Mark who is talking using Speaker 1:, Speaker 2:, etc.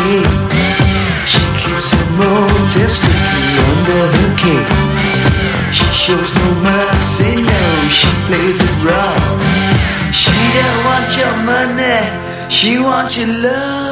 Speaker 1: day. She keeps her motel strictly under her cape. She shows no mercy, no, she plays it raw. She don't want your money, she wants your love.